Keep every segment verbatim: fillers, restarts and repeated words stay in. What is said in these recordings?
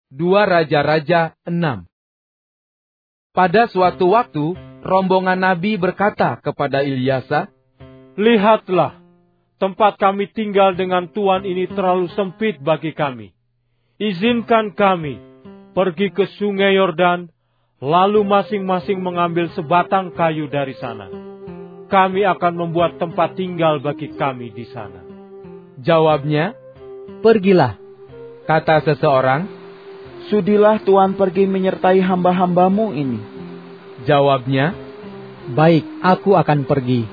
Dua Raja-Raja enam. Pada suatu waktu, rombongan Nabi berkata kepada Ilyasa, "Lihatlah, tempat kami tinggal dengan Tuan ini terlalu sempit bagi kami. Izinkan kami pergi ke sungai Yordan, lalu masing-masing mengambil sebatang kayu dari sana. Kami akan membuat tempat tinggal bagi kami di sana." Jawabnya, "Pergilah," kata seseorang. "Sudilah Tuan pergi menyertai hamba-hambamu ini." Jawabnya, "Baik, aku akan pergi."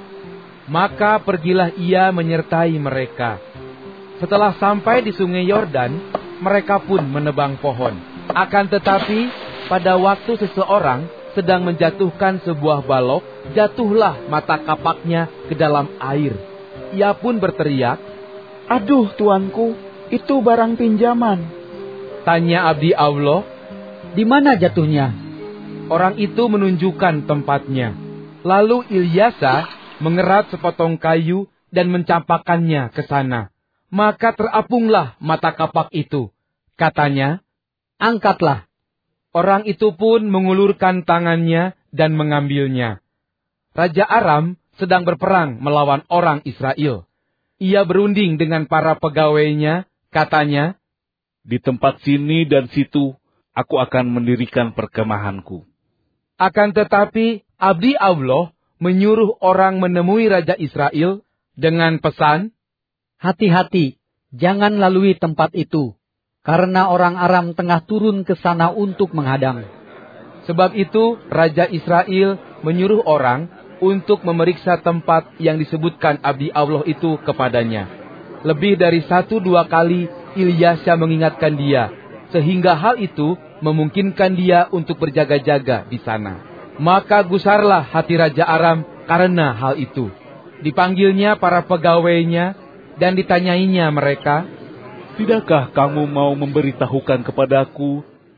Maka pergilah ia menyertai mereka. Setelah sampai di sungai Yordan, mereka pun menebang pohon. Akan tetapi, pada waktu seseorang sedang menjatuhkan sebuah balok, jatuhlah mata kapaknya ke dalam air. Ia pun berteriak, "Aduh tuanku, itu barang pinjaman." Tanya abdi Allah, "Di mana jatuhnya?" Orang itu menunjukkan tempatnya. Lalu Ilyasa mengerat sepotong kayu dan mencampakkannya ke sana. Maka terapunglah mata kapak itu. Katanya, "Angkatlah." Orang itu pun mengulurkan tangannya dan mengambilnya. Raja Aram sedang berperang melawan orang Israel. Ia berunding dengan para pegawainya, katanya, "Di tempat sini dan situ, aku akan mendirikan perkemahanku." Akan tetapi, abdi Allah menyuruh orang menemui Raja Israel dengan pesan, "Hati-hati, jangan lalui tempat itu, karena orang Aram tengah turun ke sana untuk menghadang." Sebab itu, Raja Israel menyuruh orang untuk memeriksa tempat yang disebutkan abdi Allah itu kepadanya. Lebih dari satu dua kali Ilyasa mengingatkan dia, sehingga hal itu memungkinkan dia untuk berjaga-jaga di sana. Maka gusarlah hati Raja Aram karena hal itu. Dipanggilnya para pegawainya dan ditanyainya mereka, "Tidakkah kamu mau memberitahukan kepadaku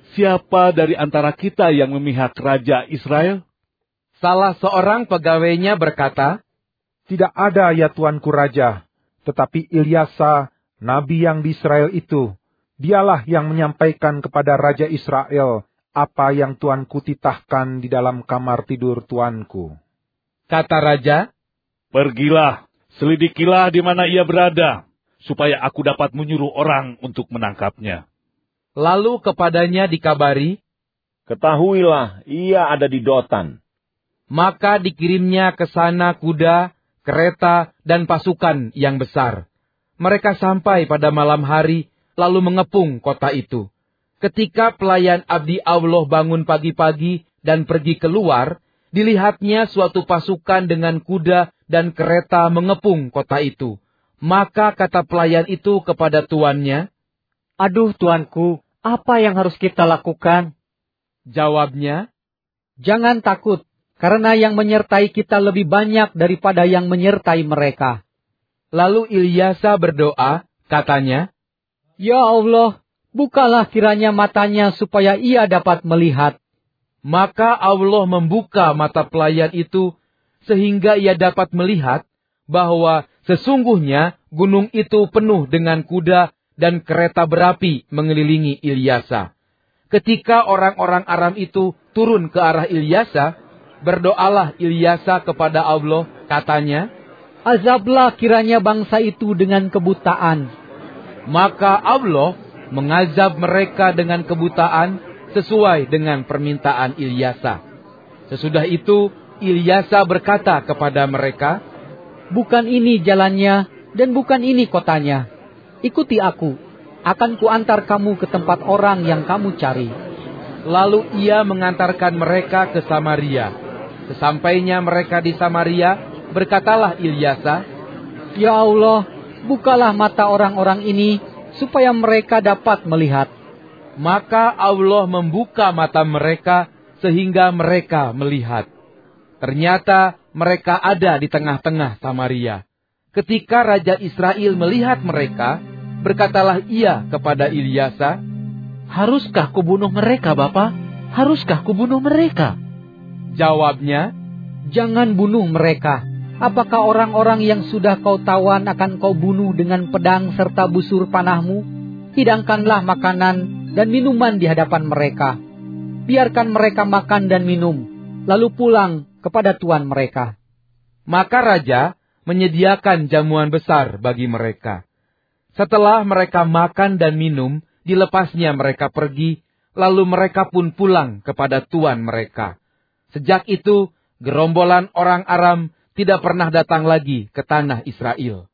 siapa dari antara kita yang memihak Raja Israel?" Salah seorang pegawainya berkata, "Tidak ada ya tuanku Raja, tetapi Ilyasa, nabi yang di Israel itu, dialah yang menyampaikan kepada Raja Israel apa yang tuanku titahkan di dalam kamar tidur tuanku." Kata Raja, "Pergilah, selidikilah di mana ia berada, supaya aku dapat menyuruh orang untuk menangkapnya." Lalu kepadanya dikabari, "Ketahuilah, ia ada di Dotan." Maka dikirimnya ke sana kuda, kereta, dan pasukan yang besar. Mereka sampai pada malam hari, lalu mengepung kota itu. Ketika pelayan abdi Allah bangun pagi-pagi dan pergi keluar, dilihatnya suatu pasukan dengan kuda dan kereta mengepung kota itu. Maka kata pelayan itu kepada tuannya, "Aduh tuanku, apa yang harus kita lakukan?" Jawabnya, "Jangan takut, karena yang menyertai kita lebih banyak daripada yang menyertai mereka." Lalu Ilyasa berdoa, katanya, "Ya Allah, bukalah kiranya matanya supaya ia dapat melihat." Maka Allah membuka mata pelayan itu, sehingga ia dapat melihat bahwa sesungguhnya gunung itu penuh dengan kuda dan kereta berapi mengelilingi Ilyasa. Ketika orang-orang Aram itu turun ke arah Ilyasa, berdoalah Ilyasa kepada Allah, katanya, "Azablah kiranya bangsa itu dengan kebutaan." Maka Allah mengazab mereka dengan kebutaan sesuai dengan permintaan Ilyasa. Sesudah itu, Ilyasa berkata kepada mereka, "Bukan ini jalannya dan bukan ini kotanya. Ikuti aku, akan kuantar kamu ke tempat orang yang kamu cari." Lalu ia mengantarkan mereka ke Samaria. Sesampainya mereka di Samaria, berkatalah Ilyasa, "Ya Allah, bukalah mata orang-orang ini, supaya mereka dapat melihat." Maka Allah membuka mata mereka, sehingga mereka melihat. Ternyata mereka ada di tengah-tengah Samaria. Ketika Raja Israel melihat mereka, berkatalah ia kepada Ilyasa, "Haruskah kubunuh mereka, Bapa? Haruskah kubunuh mereka?" Jawabnya, "Jangan bunuh mereka. Apakah orang-orang yang sudah kau tawan akan kau bunuh dengan pedang serta busur panahmu? Hidangkanlah makanan dan minuman di hadapan mereka. Biarkan mereka makan dan minum, lalu pulang kepada tuan mereka. Maka raja menyediakan jamuan besar bagi mereka. Setelah mereka makan dan minum, dilepasnya mereka pergi, lalu mereka pun pulang kepada tuan mereka. Sejak itu, gerombolan orang Aram tidak pernah datang lagi ke tanah Israel.